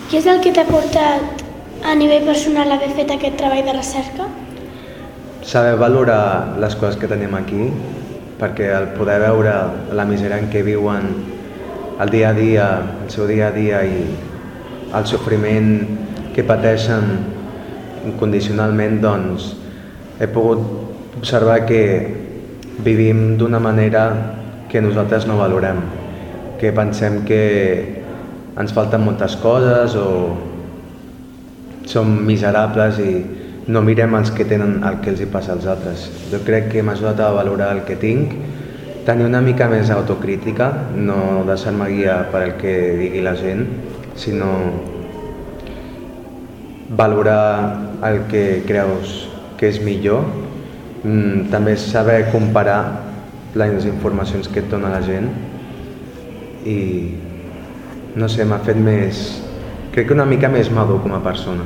Què és el que t'ha portat a nivell personal a haver fet aquest treball de recerca? Saber valorar les coses que tenim aquí, perquè el poder veure la misèria en què viuen el dia a dia, el seu dia a dia i el sofriment que pateixen incondicionalment, doncs he pogut observar que vivim d'una manera que nosaltres no valorem, que pensem que ens falten moltes coses o som miserables i no mirem els que tenen el que els hi passa als altres. Jo crec que m'ha ajudat a valorar el que tinc, tenir una mica més autocrítica, no deixar-me guiar per el que digui la gent, sinó valorar el que creus que és millor, també saber comparar les informacions que et dona la gent i no sé, m'ha fet més, crec que una mica més madur com a persona.